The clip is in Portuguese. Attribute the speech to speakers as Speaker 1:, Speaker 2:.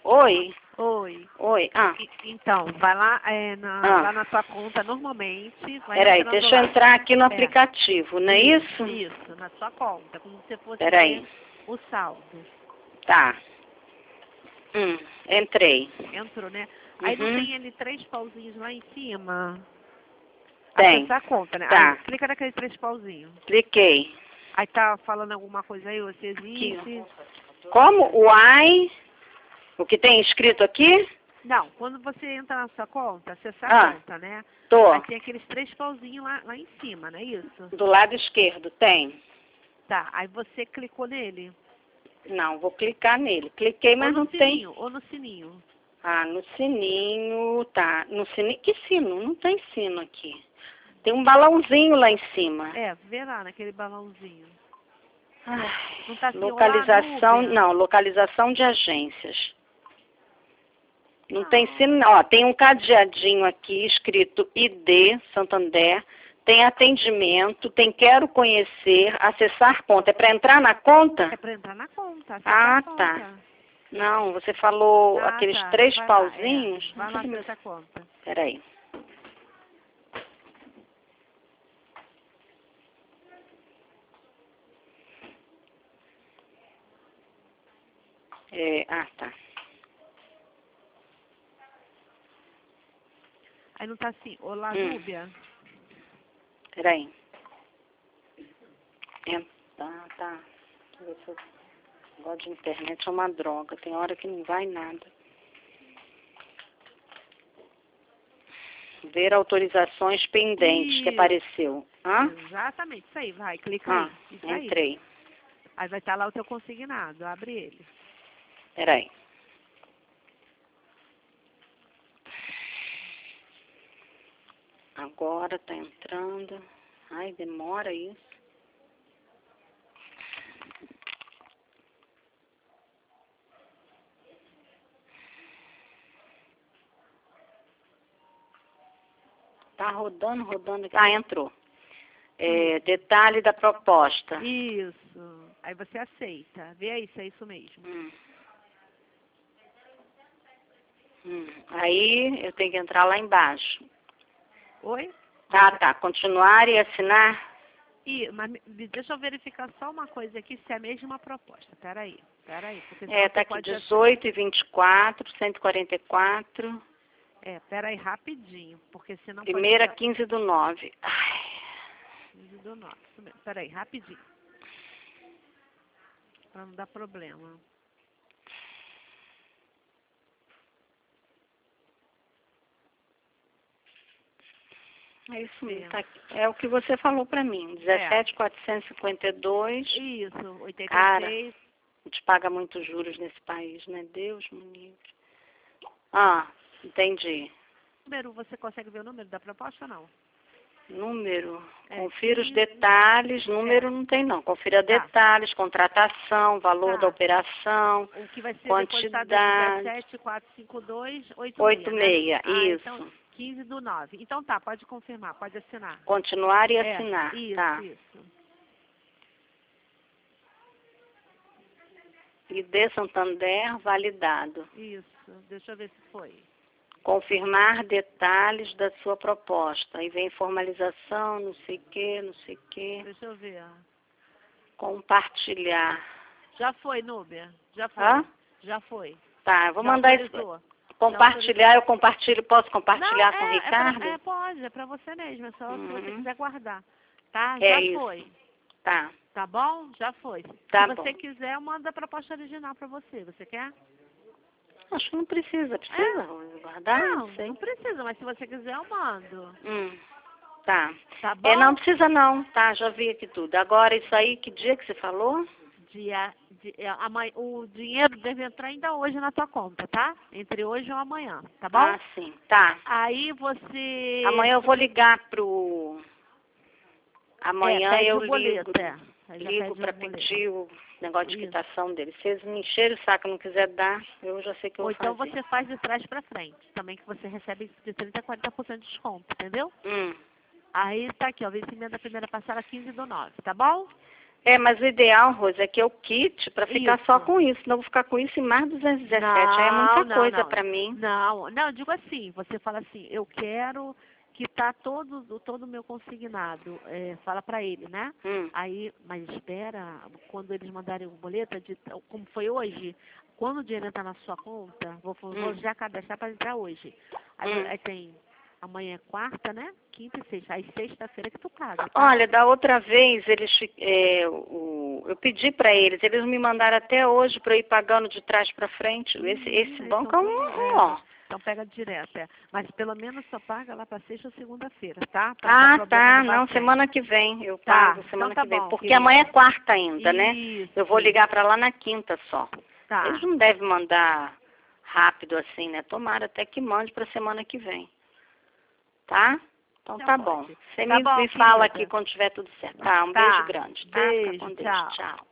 Speaker 1: Oi?
Speaker 2: Oi.
Speaker 1: Oi?
Speaker 2: Então, vai lá, lá na sua conta normalmente. Vai
Speaker 1: Peraí,
Speaker 2: entrando
Speaker 1: deixa eu
Speaker 2: lá.
Speaker 1: entrar aqui no aplicativo, não é isso?
Speaker 2: Isso, na sua conta, como se fosse
Speaker 1: Peraí.
Speaker 2: ver o saldo.
Speaker 1: Tá. Entrei.
Speaker 2: Entrou, né? Aí não
Speaker 1: Uhum.
Speaker 2: tem ali 3 pauzinhos lá em cima?
Speaker 1: Tem.
Speaker 2: Acessar a conta, né?
Speaker 1: Tá.
Speaker 2: Aí clica naqueles 3 pauzinhos.
Speaker 1: Cliquei.
Speaker 2: Aí tá falando alguma coisa aí, você
Speaker 1: Aqui,
Speaker 2: existe?
Speaker 1: Como? Uai? O que tem escrito aqui?
Speaker 2: Não, quando você entra na sua conta, acessar a conta, né?
Speaker 1: Tô.
Speaker 2: Aí tem aqueles 3 pauzinhos lá em cima, não é isso?
Speaker 1: Do lado esquerdo, tem.
Speaker 2: Tá, aí você clicou nele.
Speaker 1: Não, vou clicar nele. Cliquei, mas não tem.
Speaker 2: Ou no sininho.
Speaker 1: Ah, no sininho, tá. No sininho, que sino? Não tem sino aqui. Tem um balãozinho lá em cima.
Speaker 2: É, vê lá naquele balãozinho.
Speaker 1: Ai,
Speaker 2: Não tá assim,
Speaker 1: localização,
Speaker 2: olá, Núbia?
Speaker 1: não, localização de agências. Não tem sino, não. Ó, tem um cadeadinho aqui escrito ID Santander. Tem atendimento, tem quero conhecer, acessar conta. É para entrar na conta?
Speaker 2: É pra entrar na conta, acessar a conta.
Speaker 1: Tá. Não, você falou aqueles
Speaker 2: tá.
Speaker 1: 3
Speaker 2: Vai lá,
Speaker 1: pauzinhos.
Speaker 2: Vai lá acessar a conta.
Speaker 1: Peraí. Tá.
Speaker 2: Aí não tá assim, olá, Núbia?
Speaker 1: Peraí. Tá. Deixa eu ver se eu... Negócio de internet é uma droga. Tem hora que não vai nada. Ver autorizações pendentes que apareceu.
Speaker 2: Exatamente, isso aí, vai, clica aí. Isso aí.
Speaker 1: Entrei.
Speaker 2: Aí vai estar lá o teu consignado, abre ele.
Speaker 1: Peraí. Agora tá entrando. Ai, demora isso. Tá rodando. Entrou. Detalhe da proposta.
Speaker 2: Isso. Aí você aceita. Vê aí se é isso mesmo.
Speaker 1: Aí eu tenho que entrar lá embaixo.
Speaker 2: Oi?
Speaker 1: Tá. Continuar e assinar.
Speaker 2: Mas deixa eu verificar só uma coisa aqui, se é a mesma proposta. Peraí. Porque
Speaker 1: Tá aqui 18 e 24, 144.
Speaker 2: Peraí, rapidinho, porque senão
Speaker 1: Primeira,
Speaker 2: pode...
Speaker 1: 15/9. Ai.
Speaker 2: 15/9, isso mesmo. Peraí, rapidinho. Pra não dar problema.
Speaker 1: É isso mesmo. Tá aqui. É o que você falou pra mim. 17.452.
Speaker 2: Isso, 86.
Speaker 1: Cara, a gente paga muitos juros nesse país, né? Deus me livre. Entendi.
Speaker 2: Número, você consegue ver o número da proposta ou não?
Speaker 1: Número. Confira os detalhes. Número não tem, não. Confira detalhes, contratação, valor da operação,
Speaker 2: O que vai ser
Speaker 1: quantidade.
Speaker 2: depositado é 17.452,86, né?
Speaker 1: Isso.
Speaker 2: Então, 15/9. Então tá, pode confirmar, pode assinar.
Speaker 1: Continuar e assinar.
Speaker 2: Isso.
Speaker 1: ID Santander validado.
Speaker 2: Isso, deixa eu ver se foi.
Speaker 1: Confirmar detalhes da sua proposta. Aí vem formalização, não sei o quê.
Speaker 2: Deixa eu ver.
Speaker 1: Compartilhar.
Speaker 2: Já foi, Núbia? Já foi. Já foi.
Speaker 1: Tá, eu vou mandar isso. Compartilhar, eu compartilho. Posso compartilhar com o Ricardo?
Speaker 2: Pode, é pra você mesmo. É só se você quiser guardar. Tá? Foi.
Speaker 1: Tá.
Speaker 2: Tá bom? Já foi.
Speaker 1: Tá
Speaker 2: se você
Speaker 1: bom.
Speaker 2: quiser, eu mando a proposta original pra você. Você quer?
Speaker 1: Acho que não precisa. Precisa guardar?
Speaker 2: Não precisa, mas se você quiser, eu mando.
Speaker 1: Tá.
Speaker 2: Tá bom?
Speaker 1: Não precisa não, tá? Já vi aqui tudo. Agora, isso aí, que dia que você falou?
Speaker 2: O dinheiro deve entrar ainda hoje na tua conta, tá? Entre hoje ou amanhã, tá bom?
Speaker 1: Sim, tá.
Speaker 2: Aí você...
Speaker 1: Amanhã eu vou ligar pro... Amanhã eu ligo. Ligo pra pedir o negócio de quitação dele. Se eles me encherem o saco e não quiser dar, eu já sei que eu vou fazer.
Speaker 2: Ou então você faz de trás pra frente, também que você recebe de 30% a 40% de desconto, entendeu? Aí tá aqui, ó, vencimento da primeira parcela 15/9, tá bom?
Speaker 1: É, mas o ideal, Rose, é que eu quite para ficar
Speaker 2: Isso.
Speaker 1: só com isso. Não vou ficar com isso e mais 217. Aí é muita coisa para mim.
Speaker 2: Não, eu digo assim, você fala assim, eu quero quitar todo o meu consignado. Fala para ele, né? Aí, mas espera, quando eles mandarem o boleto, como foi hoje, quando o dinheiro entrar na sua conta, vou já cadastrar para entrar hoje. Aí tem, amanhã é quarta, né? Quinta e sexta. Aí sexta-feira que tu paga. Tá?
Speaker 1: Olha, da outra vez, eu pedi para eles me mandaram até hoje para eu ir pagando de trás para frente. Esse banco é um ó.
Speaker 2: Então pega direto, Mas pelo menos só paga lá para sexta ou segunda-feira, tá?
Speaker 1: Tá. Não, semana que vem eu pago, semana
Speaker 2: então
Speaker 1: que vem.
Speaker 2: Bom,
Speaker 1: porque
Speaker 2: querida.
Speaker 1: amanhã é quarta ainda, né?
Speaker 2: Isso,
Speaker 1: Eu vou ligar para lá na quinta só.
Speaker 2: Tá.
Speaker 1: Eles não devem mandar rápido assim, né? Tomara até que mande para semana que vem. Tá? Então tá bom. Você me fala aqui quando tiver tudo certo. Tá, um beijo grande, tá? Fica com Deus.
Speaker 2: Tchau.
Speaker 1: Tchau.